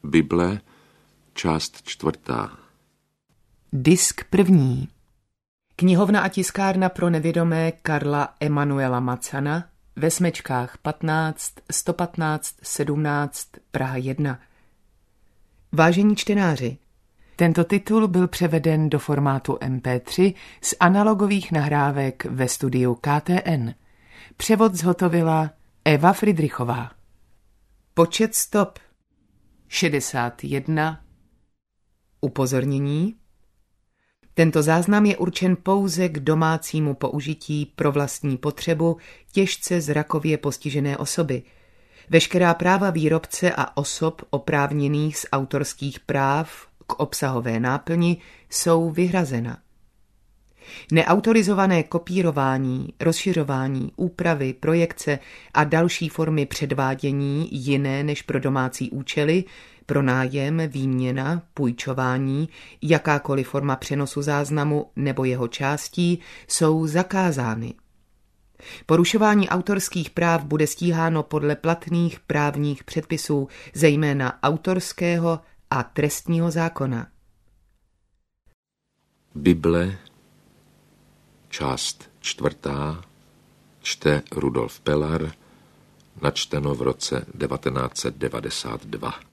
Bible, část 4. Disk 1. Knihovna a tiskárna pro nevědomé Karla Emanuela Macana ve Smečkách 15, 115, 17, Praha 1. Vážení čtenáři, tento titul byl převeden do formátu MP3 z analogových nahrávek ve studiu KTN. Převod zhotovila Eva Fridrichová. Počet stop 61. Upozornění. Tento záznam je určen pouze k domácímu použití pro vlastní potřebu těžce zrakově postižené osoby. Veškerá práva výrobce a osob oprávněných z autorských práv k obsahové náplni jsou vyhrazena. Neautorizované kopírování, rozšiřování, úpravy, projekce a další formy předvádění jiné než pro domácí účely, pronájem, výměna, půjčování, jakákoliv forma přenosu záznamu nebo jeho částí jsou zakázány. Porušování autorských práv bude stíháno podle platných právních předpisů, zejména autorského a trestního zákona. Bible, část 4. Čte Rudolf Pelar, načteno v roce 1992.